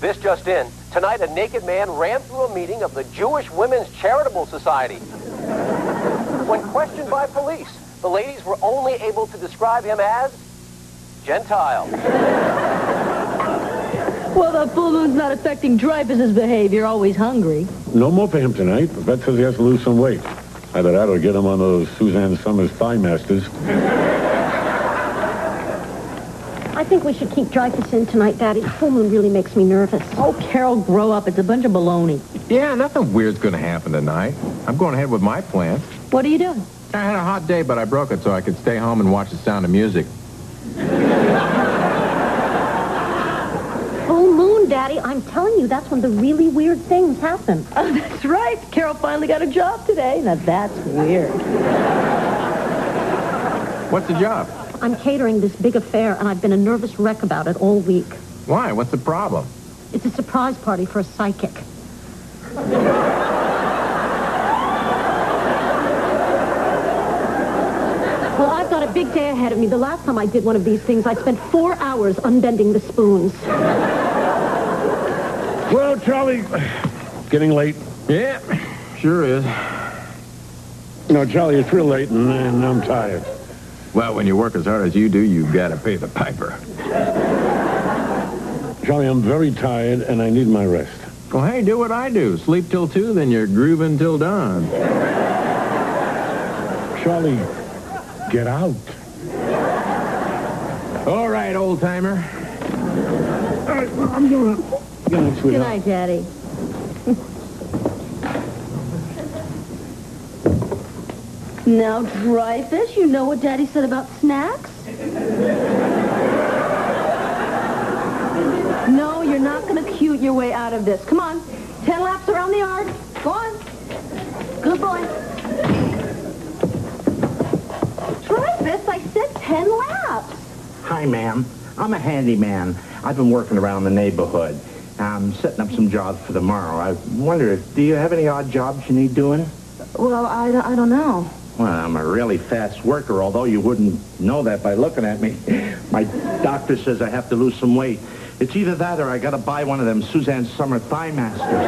This just in. Tonight, a naked man ran through a meeting of the Jewish Women's Charitable Society. When questioned by police, the ladies were only able to describe him as Gentile. Well, the full moon's not affecting Dreyfus's behavior. Always hungry. No more for him tonight. The vet says he has to lose some weight. Either that or get him on those Suzanne Summers Thigh Masters. I think we should keep Dreyfus in tonight, Daddy. The full moon really makes me nervous. Oh, Carol, grow up. It's a bunch of baloney. Yeah, nothing weird's going to happen tonight. I'm going ahead with my plan. What are you doing? I had a hot day, but I broke it so I could stay home and watch The Sound of Music. Full moon, Daddy. I'm telling you, that's when the really weird things happen. Oh, that's right. Carol finally got a job today. Now, that's weird. What's the job? I'm catering this big affair, and I've been a nervous wreck about it all week. Why? What's the problem? It's a surprise party for a psychic. Well, I've got a big day ahead of me. The last time I did one of these things, I spent 4 hours unbending the spoons. Well, Charlie, getting late. Yeah, sure is. No, Charlie, it's real late, and I'm tired. Well, when you work as hard as you do, you've got to pay the piper. Charlie, I'm very tired, and I need my rest. Well, hey, do what I do. Sleep till 2, then you're grooving till dawn. Charlie, get out. All right, old-timer. All right, I'm going to... Good night, sweetheart. Good night, Daddy. Now, Dreyfus, you know what Daddy said about snacks? No, you're not going to cute your way out of this. Come on. 10 laps around the yard. Go on. Good boy. Dreyfus, I said 10 laps. Hi, ma'am. I'm a handyman. I've been working around the neighborhood. I'm setting up some jobs for tomorrow. I wonder, do you have any odd jobs you need doing? Well, I don't know. Well, I'm a really fast worker, although you wouldn't know that by looking at me. My doctor says I have to lose some weight. It's either that or I got to buy one of them Suzanne Summer Thigh Masters.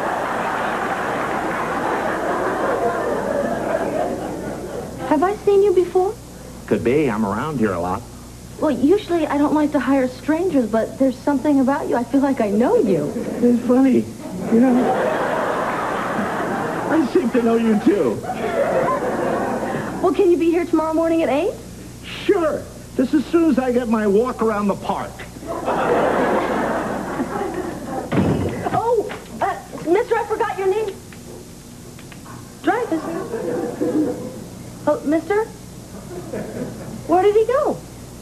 Have I seen you before? Could be. I'm around here a lot. Well, usually I don't like to hire strangers, but there's something about you. I feel like I know you. It's funny. You know, I seem to know you, too. Well, can you be here tomorrow morning at 8? Sure. Just as soon as I get my walk around the park. Oh, mister, I forgot your name. Dreyfus. Oh, mister? Where did he go?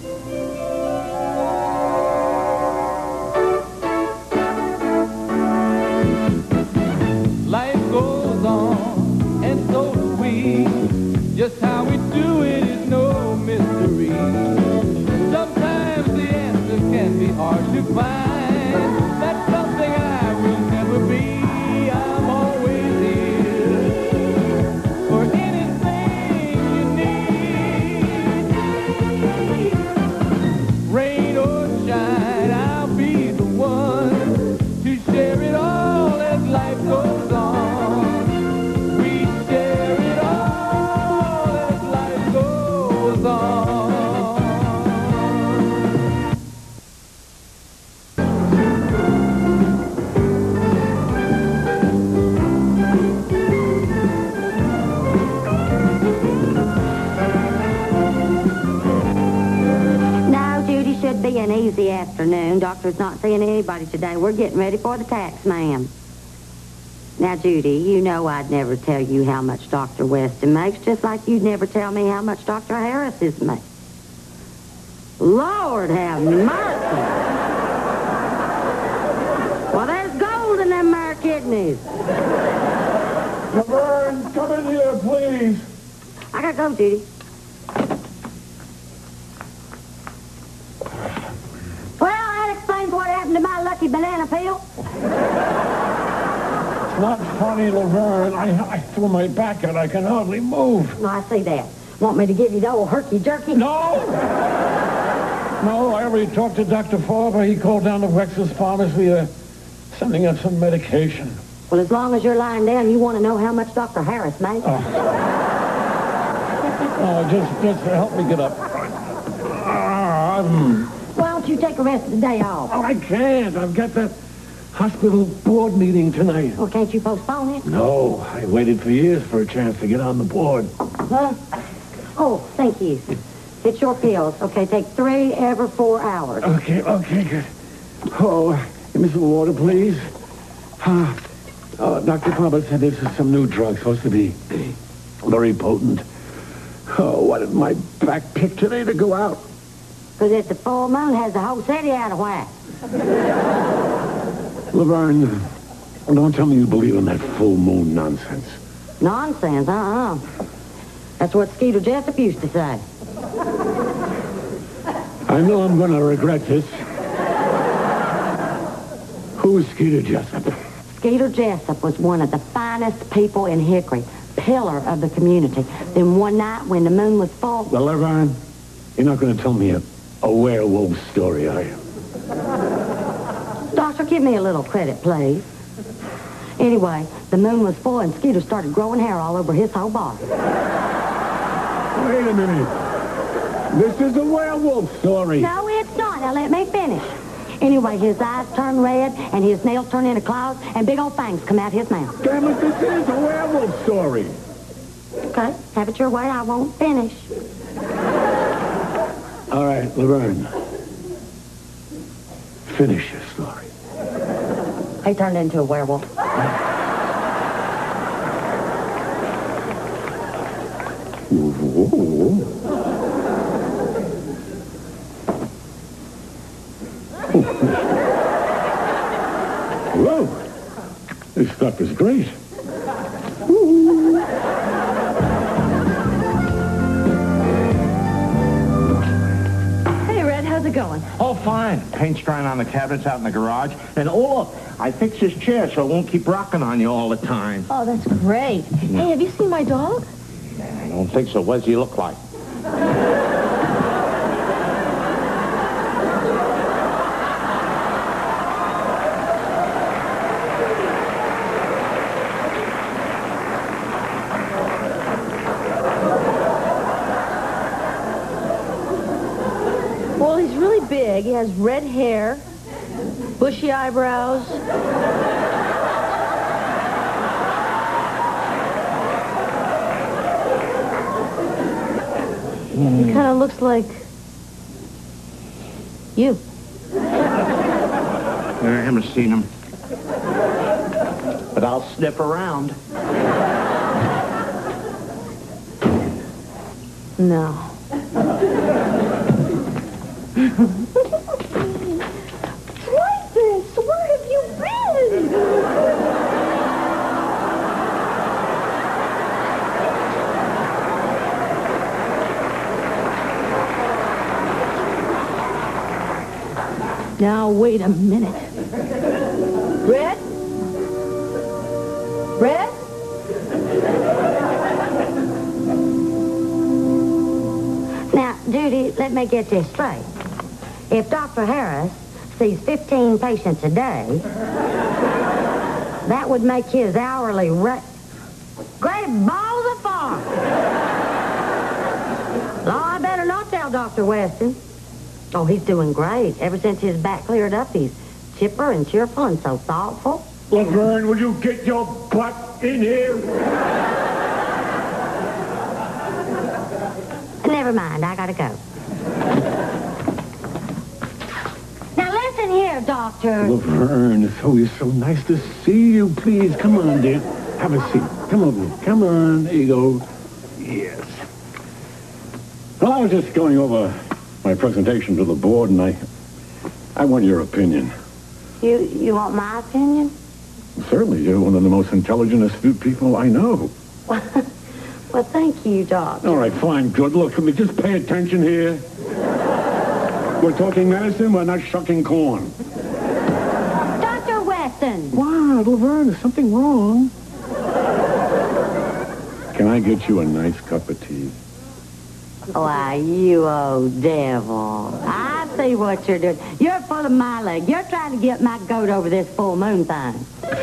Life goes on, and so do we. Just how we do it is no mystery. Sometimes the answer can be hard to find. That's something I will never be. I'm always here for anything you need. Rain or shine, I'll be the one to share it all as life goes on. We share it all as life goes on. No, Judy, should be an easy afternoon. Doctor's not seeing anybody today. We're getting ready for the tax man. Now, Judy, you know I'd never tell you how much Dr. Weston makes, just like you'd never tell me how much Dr. Harris is making. Lord have mercy. Well, there's gold in them there kidneys. Laverne, come in here, please. I gotta go, Judy. Well, that explains what happened to my lucky banana peel. It's not funny, Laverne. I threw my back out. I can hardly move. No, I see that. Want me to give you the old herky-jerky? No! No, I already talked to Dr. Farber. He called down to Wexler's Pharmacy. sending up some medication. Well, as long as you're lying down, you want to know how much Dr. Harris makes? Oh, just help me get up. Why don't you take the rest of the day off? Oh, I can't. I've got that hospital board meeting tonight. Well, can't you postpone it? No, I waited for years for a chance to get on the board. Huh? Oh, thank you. It's your pills. Okay, take 3 every 4 hours. Okay, good. Oh, give me some water, please. Dr. Papa said this is some new drug, supposed to be very potent. Oh, why did my back pick today to go out? Because it's the full moon has the whole city out of whack. Laverne, don't tell me you believe in that full moon nonsense. Nonsense, That's what Skeeter Jessup used to say. I know I'm going to regret this. Who's Skeeter Jessup? Skeeter Jessup was one of the finest people in Hickory, pillar of the community. Then one night when the moon was full... Well, Laverne, you're not going to tell me a werewolf story, are you? Doctor, give me a little credit, please. Anyway, the moon was full and Skeeter started growing hair all over his whole body. Wait a minute. This is a werewolf story. No, it's not. Now, let me finish. Anyway, his eyes turn red, and his nails turn into claws, and big old fangs come out his mouth. Damn it, this is a werewolf story. Okay, have it your way. I won't finish. All right, Laverne. Finish your story. He turned into a werewolf. Whoa. This stuff is great. Hey, Red, how's it going? Oh, fine. Paint's drying on the cabinets out in the garage. And, oh, look, I fixed this chair so it won't keep rocking on you all the time. Oh, that's great. Hey, have you seen my dog? I don't think so. What does he look like? Well, he's really big. He has red hair, bushy eyebrows. He kind of looks like you. I haven't seen him. But I'll sniff around. No. Francis, where have you been? Now, wait a minute. Red? Red? Now, Judy, let me get this straight. If Dr. Harris sees 15 patients a day, that would make his hourly rate... Great balls of fire! Well, I better not tell Dr. Weston. Oh, he's doing great. Ever since his back cleared up, he's chipper and cheerful and so thoughtful. Laverne, will you get your butt in here? Never mind, I gotta go. Now listen here, Doctor. Laverne, it's always so nice to see you. Please, come on, dear. Have a seat. Come over. Come on. There you go. Yes. Well, I was just going over my presentation to the board, and I want your opinion. You want my opinion? Certainly, you're one of the most intelligent, astute people I know. Well, thank you, Doctor. All right, fine, good. Look, can we just pay attention here? We're talking medicine, we're not shucking corn. Dr. Weston! Wow, Laverne, is something wrong? Can I get you a nice cup of tea? Why, you old devil. I see what you're doing. You're full of my leg. You're trying to get my goat over this full moon thing.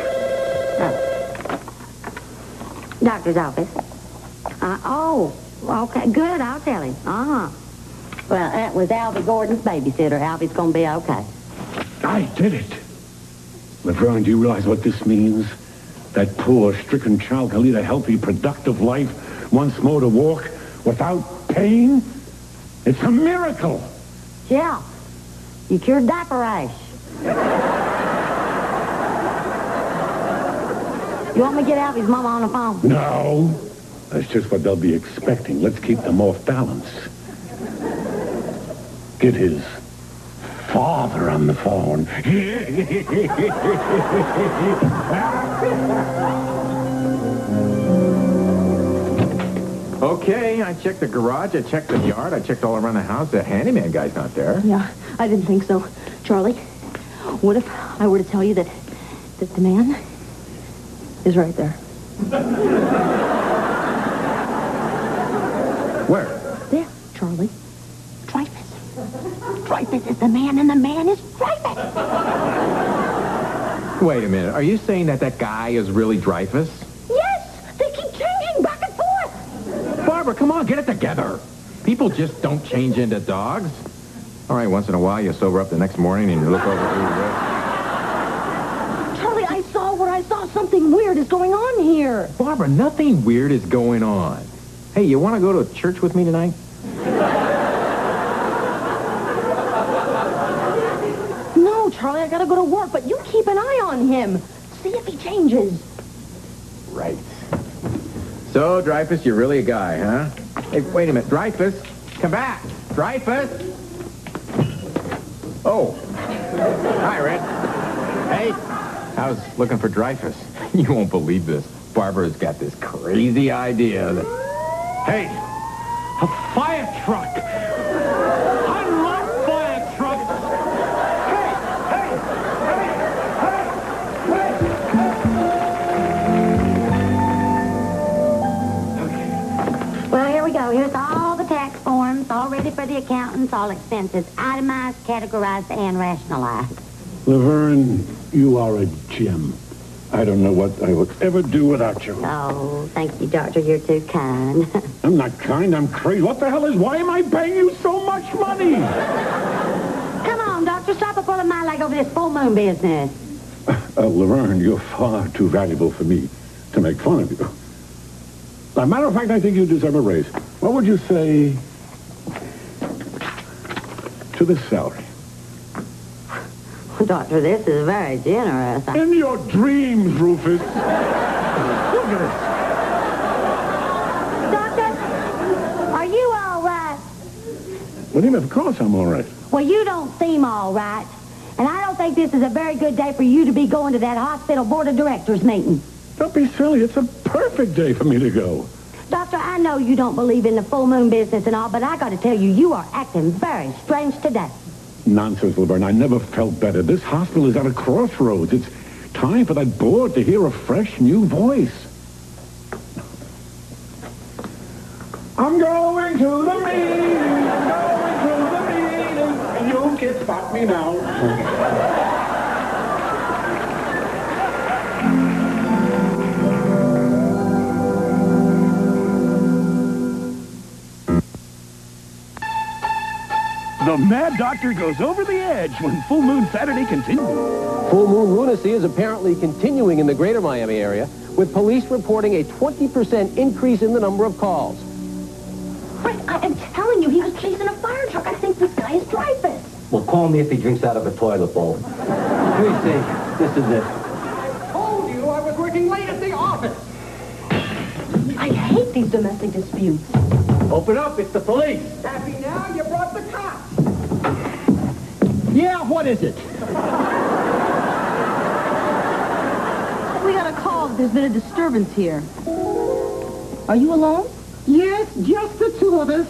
Oh. Doctor's office. Oh, okay, good. I'll tell him. Uh-huh. Well, that was Alvy Gordon's babysitter. Alvy's going to be okay. I did it. Laverne, do you realize what this means? That poor, stricken child can lead a healthy, productive life, once more to walk without pain? It's a miracle. Yeah. You cured diaper rash. You want me to get Alvy's mama on the phone? No. That's just what they'll be expecting. Let's keep them off balance. Get his father on the phone. Okay, I checked the garage, I checked the yard, I checked all around the house. The handyman guy's not there. Yeah, I didn't think so. Charlie, what if I were to tell you that the man is right there? Where? There, Charlie. Dreyfus. Dreyfus is the man, and the man is Dreyfus. Wait a minute. Are you saying that guy is really Dreyfus? Yes! They keep changing back and forth! Barbara, come on, get it together. People just don't change into dogs. All right, once in a while, you sober up the next morning and you look over through the... Charlie, I saw what I saw. Something weird is going on here. Barbara, nothing weird is going on. Hey, you want to go to church with me tonight? No, Charlie, I gotta go to work, but you keep an eye on him. See if he changes. Right. So, Dreyfus, you're really a guy, huh? Hey, wait a minute. Dreyfus, come back. Dreyfus. Oh. Hi, Red. Hey. I was looking for Dreyfus. You won't believe this. Barbara's got this crazy idea that... Hey, a fire truck. I love fire trucks. Well, here we go. Here's all the tax forms, all ready for the accountants, all expenses itemized, categorized, and rationalized. Laverne, you are a gem. I don't know what I would ever do without you. Oh, thank you, Doctor. You're too kind. I'm not kind, I'm crazy. What the hell is, why am I paying you so much money? Come on, Doctor. Stop pulling my leg over this full moon business. Laverne, you're far too valuable for me to make fun of you. As a matter of fact, I think you deserve a raise. What would you say to this salary? Doctor, this is very generous. In your dreams, Rufus. Look at it. Doctor, are you all right? What do you mean? Of course I'm all right. Well, you don't seem all right. And I don't think this is a very good day for you to be going to that hospital board of directors meeting. Don't be silly. It's a perfect day for me to go. Doctor, I know you don't believe in the full moon business and all, but I got to tell you, you are acting very strange today. Nonsense, Laverne. I never felt better. This hospital is at a crossroads. It's time for that board to hear a fresh, new voice. I'm going to the meeting. I'm going to the meeting. And you can stop me now. The Mad Doctor goes over the edge when Full Moon Saturday continues. Full moon lunacy is apparently continuing in the greater Miami area, with police reporting a 20% increase in the number of calls. Frank, I am telling you, he was chasing a fire truck. I think this guy is Dreyfus. Well, call me if he drinks out of a toilet bowl. Let me see. This is it. I told you I was working late at the office. I hate these domestic disputes. Open up. It's the police. Happy now you brought the cops. Yeah, what is it? We got a call. There's been a disturbance here. Are you alone? Yes, just the two of us.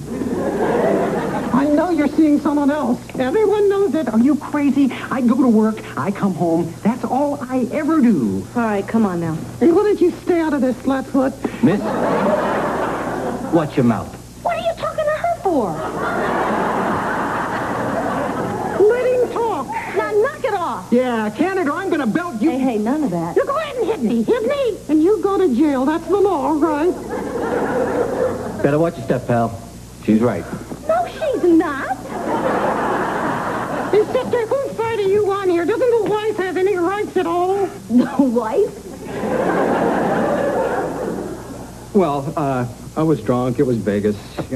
I know you're seeing someone else. Everyone knows it. Are you crazy? I go to work, I come home. That's all I ever do. All right, come on now. Hey, why don't you stay out of this, Flatfoot? Miss? Watch your mouth. What are you talking to her for? off. Yeah, can it or I'm going to belt you. Hey, none of that. You go ahead and hit me. Hit me. And you go to jail. That's the law, right? Better watch your step, pal. She's right. No, she's not. Hey, sister, whose side are you on here? Doesn't the wife have any rights at all? The wife? Well, I was drunk. It was Vegas.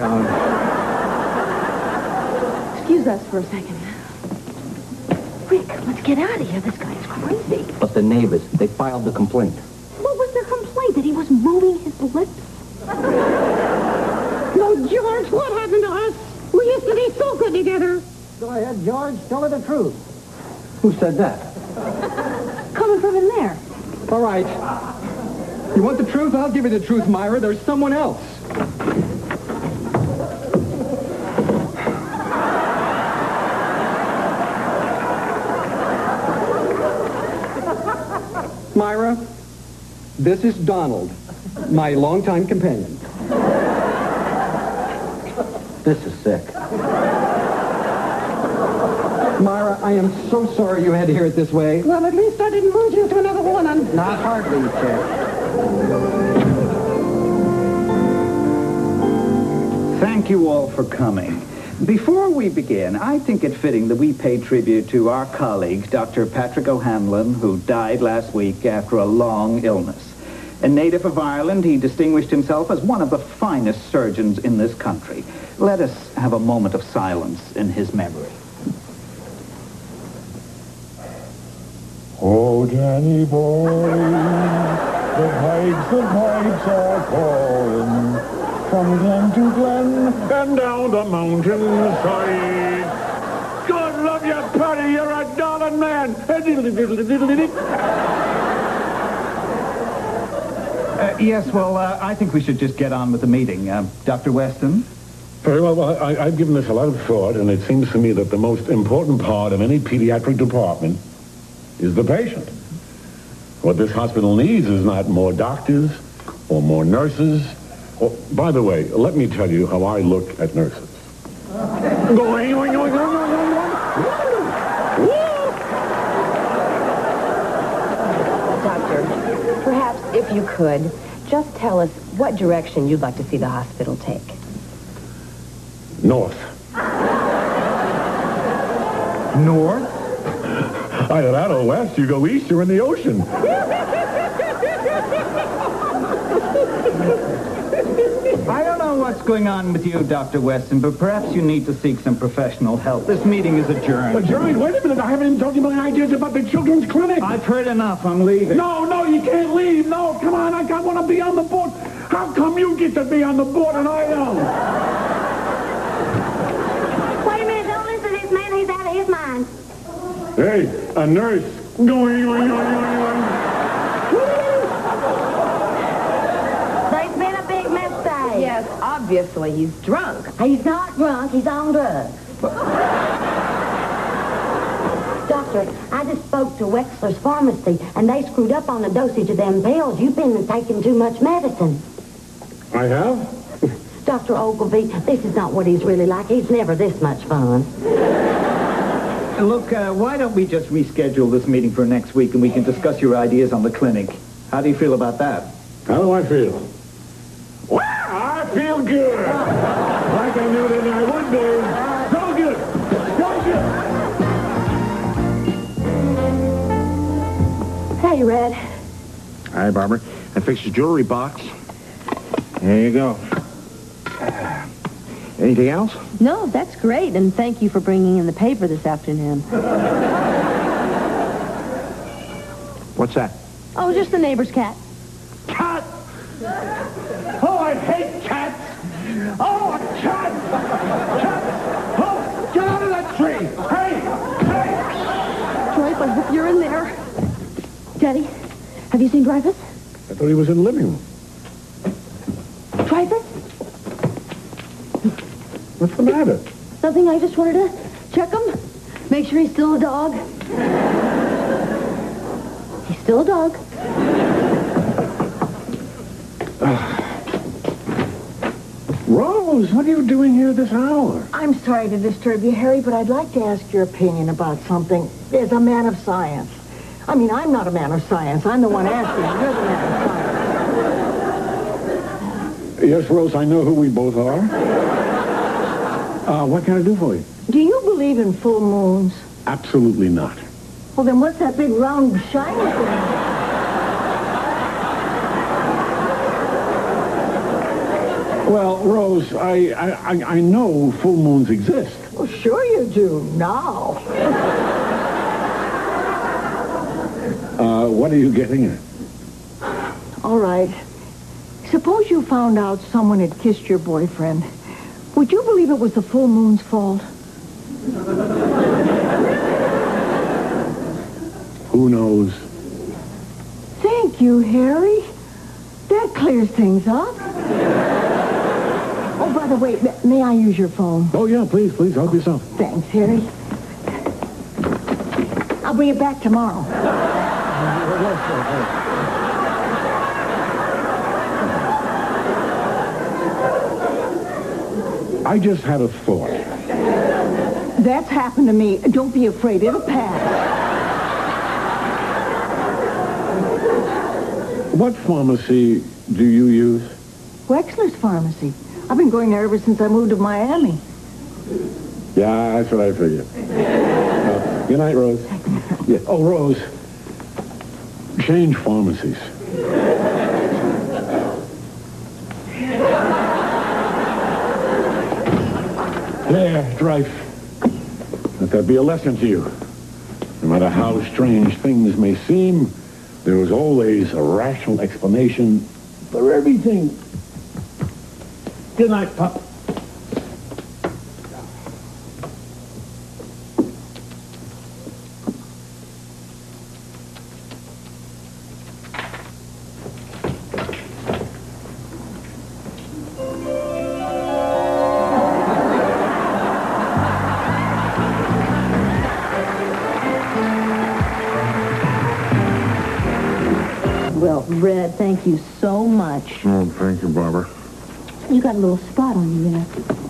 Excuse us for a second. Rick, let's get out of here. This guy's crazy. But the neighbors, they filed the complaint. What was their complaint? That he was moving his lips? No, George, what happened to us? We used to be so good together. Go ahead, George. Tell her the truth. Who said that? Coming from in there. All right. You want the truth? I'll give you the truth, Myra. There's someone else. Myra, this is Donald, my longtime companion. This is sick. Myra, I am so sorry you had to hear it this way. Well, at least I didn't lose you to another woman. Not hardly, Chick. Thank you all for coming. Before we begin, I think it fitting that we pay tribute to our colleague, Dr. Patrick O'Hanlon, who died last week after a long illness. A native of Ireland, he distinguished himself as one of the finest surgeons in this country. Let us have a moment of silence in his memory. Oh, Danny boy, the pipes are calling from glen to glen and down the mountainside. God love you, Patty, you're a darling man. Yes, well, I think we should just get on with the meeting. Dr. Weston? Very well, I've given this a lot of thought, and it seems to me that the most important part of any pediatric department is the patient. What this hospital needs is not more doctors or more nurses. Or, by the way, let me tell you how I look at nurses. Doctor, perhaps if you could, just tell us what direction you'd like to see the hospital take. North. North? Either that or west. You go east, you're in the ocean. I don't know what's going on with you, Dr. Weston, but perhaps you need to seek some professional help. This meeting is adjourned. Adjourned? Wait a minute. I haven't even told you my ideas about the children's clinic. I've heard enough. I'm leaving. No, you can't leave. No, come on. I want to be on the board. How come you get to be on the board and I don't? Wait a minute. Don't listen to this man. He's out of his mind. Hey, a nurse. Going. There's been a big mistake. Yes, obviously he's drunk. He's not drunk. He's on drugs. Doctor, I just spoke to Wexler's Pharmacy, and they screwed up on the dosage of them pills. You've been taking too much medicine. I have? Dr. Ogilvy, this is not what he's really like. He's never this much fun. Look, why don't we just reschedule this meeting for next week and we can discuss your ideas on the clinic? How do you feel about that? How do I feel? Well, I feel good. Like I knew that I would be. So good. So good. Hey, Red. Hi, Barbara. I fixed the jewelry box. There you go. Anything else? No, that's great, and thank you for bringing in the paper this afternoon. What's that? Oh, just the neighbor's cat. Cat! Oh, I hate cats! Oh, a cat! Cat! Oh, get out of that tree! Hey! Joyce, I hope you're in there. Daddy, have you seen Dreyfus? I thought he was in the living room. Dreyfus? What's the matter? Nothing, I just wanted to check him. Make sure he's still a dog. He's still a dog. Wrong! Rose, what are you doing here this hour? I'm sorry to disturb you, Harry, but I'd like to ask your opinion about something. As a man of science. I mean, I'm not a man of science. I'm the one asking. You're the man of science. Yes, Rose, I know who we both are. What can I do for you? Do you believe in full moons? Absolutely not. Well, then what's that big round shiny thing? Well, Rose, I know full moons exist. Well, sure you do, now. What are you getting at? All right. Suppose you found out someone had kissed your boyfriend. Would you believe it was the full moon's fault? Who knows? Thank you, Harry. That clears things up. Oh, by the way, may I use your phone? Oh, yeah, please, help yourself. Thanks, Harry. I'll bring it back tomorrow. I just had a thought. That's happened to me. Don't be afraid. It'll pass. What pharmacy do you use? Wexler's Pharmacy. I've been going there ever since I moved to Miami. Yeah, that's what I figured. Good night, Rose. Yeah. Oh, Rose. Change pharmacies. There, Drife. Let that be a lesson to you. No matter how strange things may seem, there is always a rational explanation for everything. Good night, Pop. Well, Red, thank you so much. Oh, thank you, Barbara. You got a little spot on you there.